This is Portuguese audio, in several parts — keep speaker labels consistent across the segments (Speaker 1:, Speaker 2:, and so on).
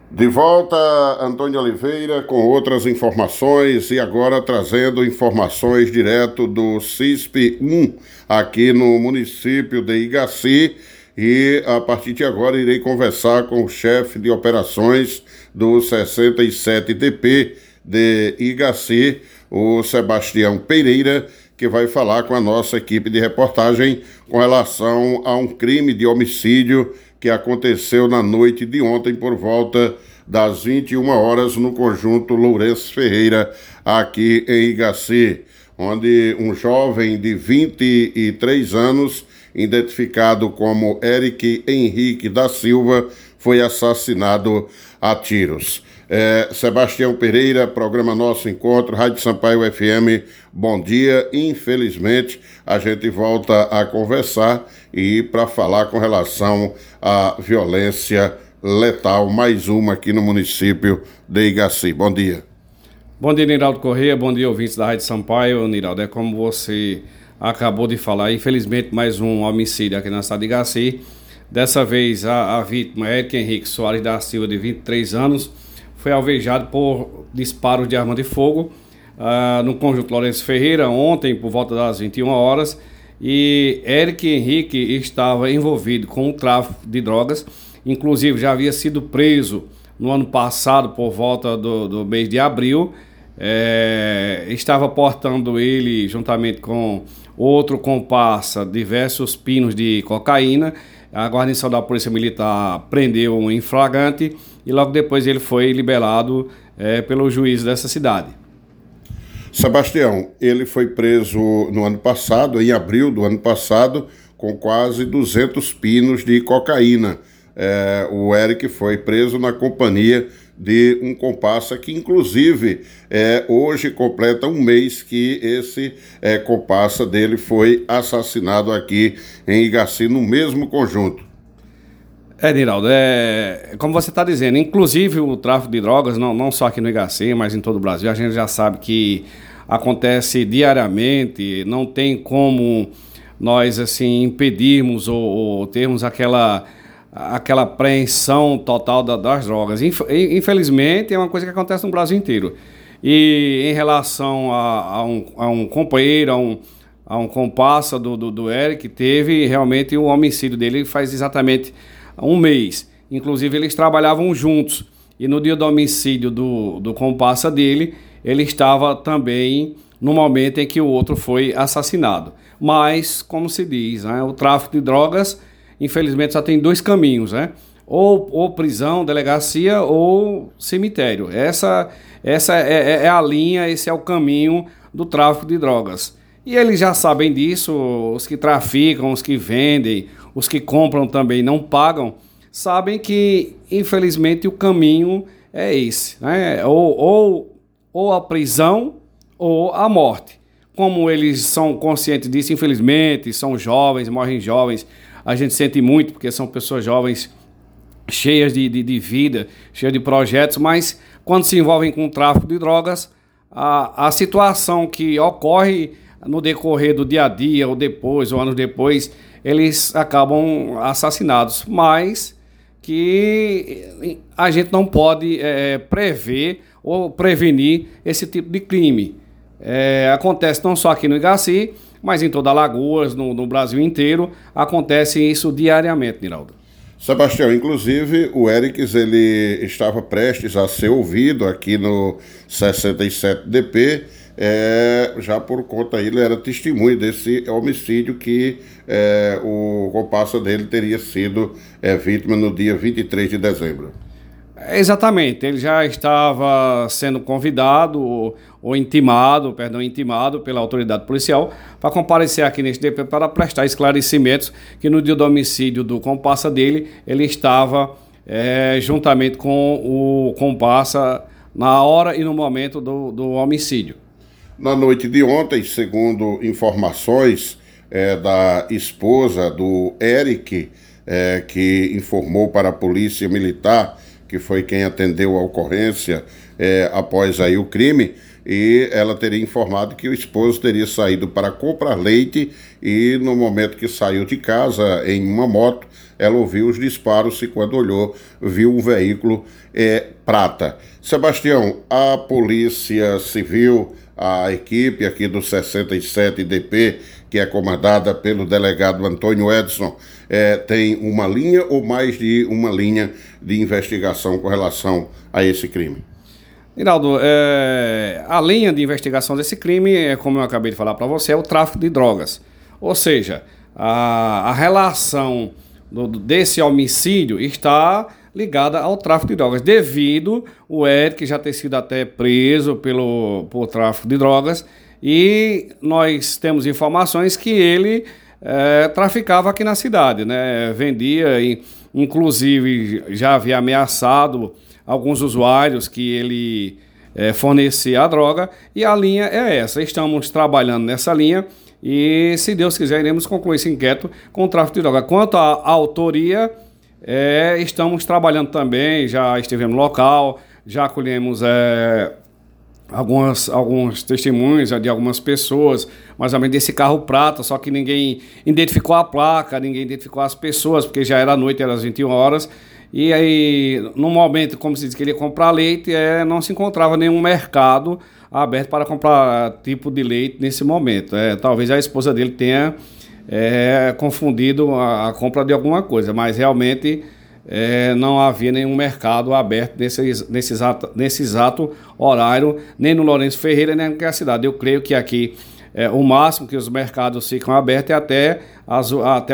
Speaker 1: De volta, Antônio Oliveira, com outras informações e agora trazendo informações direto do CISP-1 aqui no município de Igaci. E a partir de agora irei conversar com o chefe de operações do 67DP de Igaci, o Sebastião Pereira, que vai falar com a nossa equipe de reportagem com relação a um crime de homicídio que aconteceu na noite de ontem por volta das 21 horas no conjunto Lourenço Ferreira, aqui em Igaci, onde um jovem de 23 anos, identificado como Eric Henrique da Silva, foi assassinado a tiros. Sebastião Pereira, programa Nosso Encontro, Rádio Sampaio FM, bom dia. Infelizmente, a gente volta a conversar e para falar com relação à violência letal, mais uma aqui no município de Igaci. Bom dia.
Speaker 2: Bom dia, Niraldo Correia, bom dia, ouvintes da Rádio Sampaio. Niraldo, é como você acabou de falar, infelizmente mais um homicídio aqui na cidade de Igaci. Dessa vez a vítima, Eric Henrique Soares da Silva, de 23 anos, foi alvejado por disparos de arma de fogo no conjunto Lourenço Ferreira, ontem por volta das 21 horas, e Eric Henrique estava envolvido com o tráfico de drogas, inclusive já havia sido preso no ano passado por volta do mês de abril. Estava portando ele, juntamente com outro comparsa, diversos pinos de cocaína. A guarnição da Polícia Militar prendeu em flagrante e logo depois ele foi liberado pelo juiz dessa cidade.
Speaker 1: Sebastião, ele foi preso no ano passado, em abril do ano passado, com quase 200 pinos de cocaína. O Eric foi preso na companhia de um comparsa que, inclusive, hoje completa um mês que esse comparsa dele foi assassinado aqui em Igaci, no mesmo conjunto.
Speaker 2: Niraldo, como você está dizendo, inclusive o tráfico de drogas, não só aqui no Igaci, mas em todo o Brasil, a gente já sabe que acontece diariamente, não tem como nós assim impedirmos ou termos aquela apreensão total das drogas. Infelizmente, é uma coisa que acontece no Brasil inteiro. E em relação a um companheiro, a um comparsa do Eric, teve realmente o homicídio dele faz exatamente um mês. Inclusive, eles trabalhavam juntos. E no dia do homicídio do comparsa dele, ele estava também no momento em que o outro foi assassinado. Mas, como se diz, né, o tráfico de drogas, infelizmente, só tem dois caminhos, né? Ou prisão, delegacia ou cemitério. Essa é a linha, esse é o caminho do tráfico de drogas. E eles já sabem disso, os que traficam, os que vendem, os que compram também não pagam, sabem que, infelizmente, o caminho é esse, né? Ou a prisão ou a morte. Como eles são conscientes disso, infelizmente, são jovens, morrem jovens. A gente sente muito, porque são pessoas jovens, cheias de vida, cheias de projetos, mas quando se envolvem com o tráfico de drogas, a situação que ocorre no decorrer do dia a dia, ou depois, ou anos depois, eles acabam assassinados, mas que a gente não pode prever ou prevenir esse tipo de crime. Acontece não só aqui no Igaci, mas em toda Alagoas, no Brasil inteiro, acontece isso diariamente, Niraldo.
Speaker 1: Sebastião, inclusive o Eric, ele estava prestes a ser ouvido aqui no 67DP, já por conta, ele era testemunho desse homicídio que o comparsa dele teria sido vítima no dia 23 de dezembro.
Speaker 2: Exatamente, ele já estava sendo convidado intimado pela autoridade policial para comparecer aqui neste DP para prestar esclarecimentos que no dia do homicídio do comparsa dele, ele estava juntamente com o comparsa na hora e no momento do homicídio.
Speaker 1: Na noite de ontem, segundo informações da esposa do Eric, que informou para a Polícia Militar, que foi quem atendeu a ocorrência após aí o crime, e ela teria informado que o esposo teria saído para comprar leite e no momento que saiu de casa em uma moto, ela ouviu os disparos e quando olhou, viu um veículo prata. Sebastião, a Polícia Civil, a equipe aqui do 67DP, que é comandada pelo delegado Antônio Edson, tem uma linha ou mais de uma linha de investigação com relação a esse crime?
Speaker 2: Rinaldo, a linha de investigação desse crime, como eu acabei de falar para você, é o tráfico de drogas. Ou seja, a relação desse homicídio está ligada ao tráfico de drogas, devido o Eric já ter sido até preso por tráfico de drogas, e nós temos informações que ele traficava aqui na cidade, né? Vendia, inclusive já havia ameaçado alguns usuários que ele fornecia a droga, e a linha é essa. Estamos trabalhando nessa linha e, se Deus quiser, iremos concluir esse inquérito com o tráfico de droga. Quanto à autoria, estamos trabalhando também, já estivemos no local, já colhemos alguns testemunhos de algumas pessoas, mais ou menos desse carro prata, só que ninguém identificou a placa, ninguém identificou as pessoas, porque já era noite, era às 21 horas, e aí, no momento, como se diz que ele ia comprar leite, não se encontrava nenhum mercado aberto para comprar tipo de leite nesse momento. Talvez a esposa dele tenha confundido a compra de alguma coisa, mas realmente não havia nenhum mercado aberto nesse exato horário, nem no Lourenço Ferreira, nem na cidade. Eu creio que aqui o máximo que os mercados ficam abertos é até às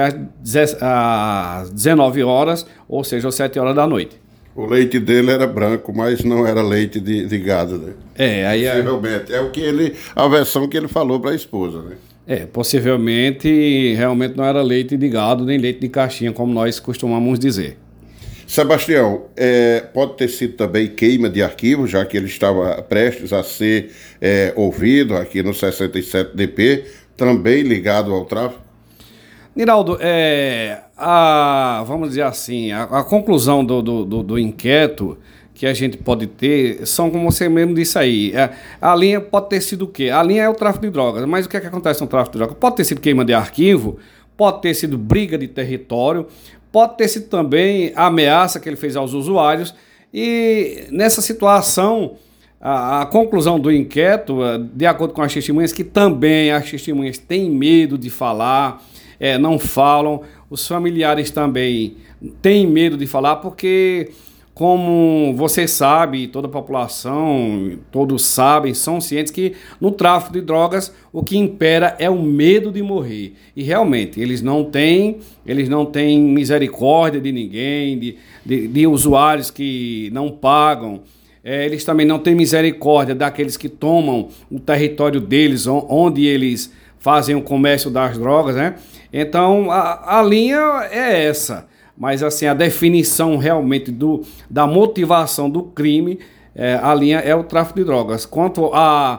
Speaker 2: 19 horas, ou seja, às 7 horas da noite.
Speaker 1: O leite dele era branco, mas não era leite de gado, né? Possivelmente. A versão que ele falou para a esposa, né?
Speaker 2: Possivelmente, realmente não era leite de gado, nem leite de caixinha, como nós costumamos dizer.
Speaker 1: Sebastião, pode ter sido também queima de arquivo, já que ele estava prestes a ser ouvido aqui no 67DP, também ligado ao tráfico?
Speaker 2: Niraldo, vamos dizer assim, a conclusão do inquérito que a gente pode ter são, como você mesmo disse aí, a linha pode ter sido o quê? A linha é o tráfico de drogas, mas o que é que acontece no tráfico de drogas? Pode ter sido queima de arquivo, pode ter sido briga de território, pode ter sido também a ameaça que ele fez aos usuários, e nessa situação, a conclusão do inquérito, de acordo com as testemunhas, que também as testemunhas têm medo de falar, não falam, os familiares também têm medo de falar, porque, como você sabe, toda a população, todos sabem, são cientes que no tráfico de drogas o que impera é o medo de morrer. E realmente, eles não têm misericórdia de ninguém, de usuários que não pagam. Eles também não têm misericórdia daqueles que tomam o território deles, onde eles fazem o comércio das drogas, né? Então, a linha é essa. Mas, assim, a definição realmente da motivação do crime, a linha é o tráfico de drogas. Quanto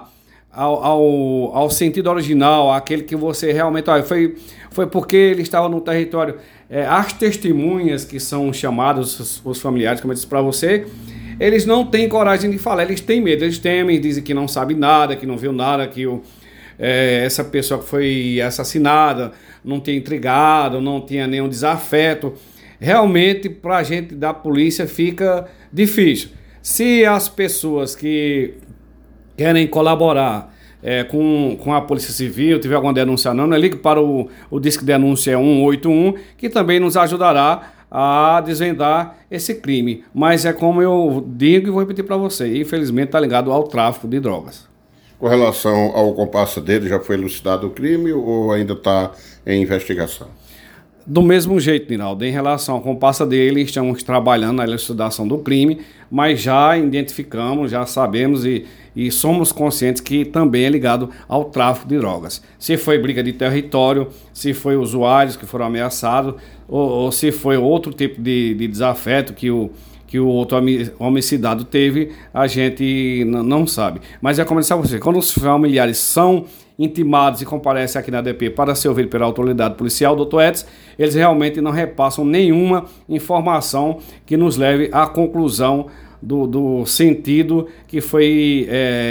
Speaker 2: ao sentido original, aquele que você realmente... foi porque ele estava no território. As testemunhas que são chamadas, os familiares, como eu disse para você, eles não têm coragem de falar, eles têm medo, eles temem, dizem que não sabe nada, que não viu nada, que essa pessoa que foi assassinada não tinha intrigado, não tinha nenhum desafeto. Realmente, para a gente da polícia fica difícil. Se as pessoas que querem colaborar com a Polícia Civil, tiver alguma denúncia anônima, ligue para o Disque Denúncia 181, que também nos ajudará a desvendar esse crime. Mas é como eu digo e vou repetir para você, infelizmente está ligado ao tráfico de drogas.
Speaker 1: Com relação ao comparsa dele, já foi elucidado o crime ou ainda está em investigação?
Speaker 2: Do mesmo jeito, Niraldo, em relação ao comparsa dele, estamos trabalhando na elucidação do crime, mas já identificamos, já sabemos e somos conscientes que também é ligado ao tráfico de drogas. Se foi briga de território, se foi usuários que foram ameaçados, ou se foi outro tipo de desafeto que o outro homicidado teve, a gente não sabe. Mas é como eu disse a você, quando os familiares são intimados e comparecem aqui na DP para ser ouvido pela autoridade policial, Dr. Edson, eles realmente não repassam nenhuma informação que nos leve à conclusão do sentido que foi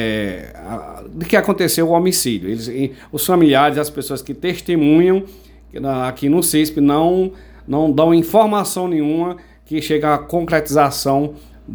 Speaker 2: de que aconteceu o homicídio. Os familiares, as pessoas que testemunham aqui no CISP não dão informação nenhuma que chega à concretização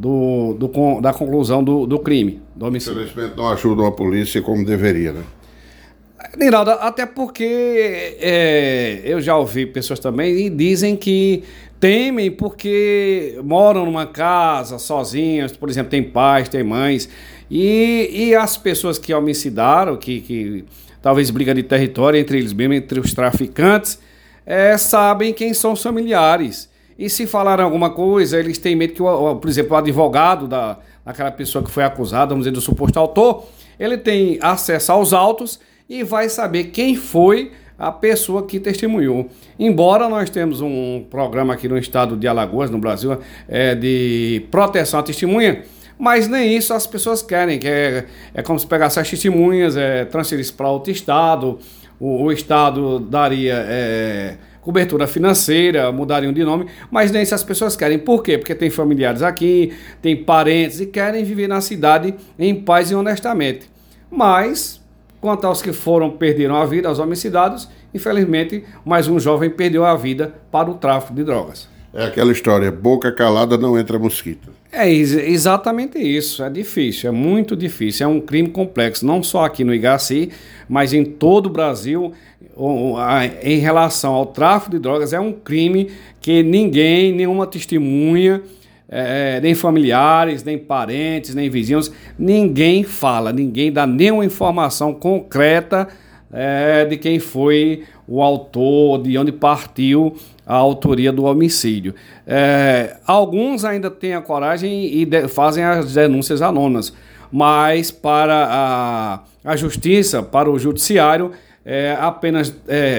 Speaker 2: da conclusão do crime, do homicídio.
Speaker 1: Infelizmente não ajudam a polícia como deveria, né?
Speaker 2: Niraldo, até porque eu já ouvi pessoas também e dizem que temem porque moram numa casa sozinhas, por exemplo, tem pais, tem mães, e as pessoas que homicidaram, que talvez briga de território entre eles mesmos, entre os traficantes, sabem quem são os familiares. E se falaram alguma coisa, eles têm medo que, por exemplo, o advogado daquela pessoa que foi acusada, vamos dizer, do suposto autor, ele tem acesso aos autos e vai saber quem foi a pessoa que testemunhou. Embora nós temos um programa aqui no estado de Alagoas, no Brasil, de proteção à testemunha, mas nem isso as pessoas querem, que é como se pegasse as testemunhas, transferisse para outro estado, o estado daria cobertura financeira, mudariam de nome, mas nem isso as pessoas querem. Por quê? Porque tem familiares aqui, tem parentes e querem viver na cidade em paz e honestamente. Mas quanto aos que perderam a vida, aos homicidados, infelizmente, mais um jovem perdeu a vida para o tráfico de drogas.
Speaker 1: É aquela história, boca calada não entra mosquito.
Speaker 2: Exatamente isso, é difícil, é muito difícil, é um crime complexo, não só aqui no Igaci, mas em todo o Brasil, em relação ao tráfico de drogas, é um crime que nenhuma testemunha, nem familiares, nem parentes, nem vizinhos, ninguém fala, ninguém dá nenhuma informação concreta de quem foi o autor, de onde partiu a autoria do homicídio. Alguns ainda têm a coragem e fazem as denúncias anônimas, mas para a justiça, para o judiciário, apenas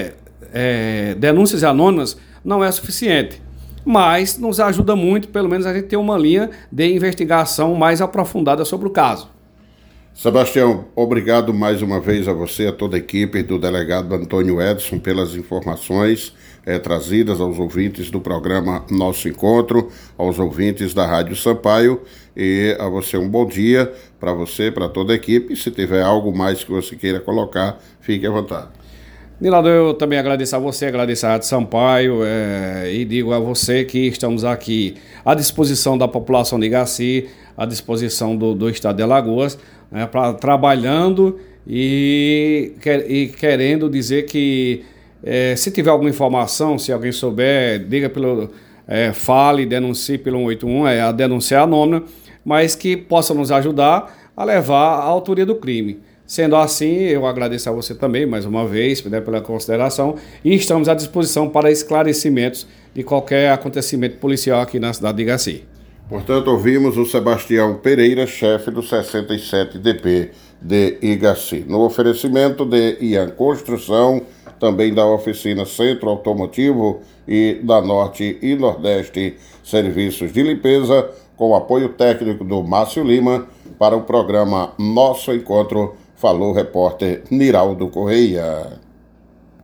Speaker 2: denúncias anônimas não é suficiente. Mas nos ajuda muito, pelo menos a gente ter uma linha de investigação mais aprofundada sobre o caso.
Speaker 1: Sebastião, obrigado mais uma vez a você, a toda a equipe do delegado Antônio Edson pelas informações trazidas aos ouvintes do programa Nosso Encontro, aos ouvintes da Rádio Sampaio, e a você um bom dia para você, para toda a equipe. Se tiver algo mais que você queira colocar, fique à vontade.
Speaker 2: Niraldo, eu também agradeço a você, agradeço a Rádio Sampaio e digo a você que estamos aqui à disposição da população de Igaci, à disposição do estado de Alagoas, trabalhando e querendo dizer que se tiver alguma informação, se alguém souber, diga fale, denuncie pelo 181, a denúncia anônima, mas que possa nos ajudar a levar a autoria do crime. Sendo assim, eu agradeço a você também, mais uma vez, pela consideração, e estamos à disposição para esclarecimentos de qualquer acontecimento policial aqui na cidade de Igaci.
Speaker 1: Portanto, ouvimos o Sebastião Pereira, chefe do 67DP de Igaci. No oferecimento de Ian Construção, também da oficina Centro Automotivo e da Norte e Nordeste Serviços de Limpeza, com apoio técnico do Márcio Lima, para o programa Nosso Encontro, falou o repórter Niraldo Correia.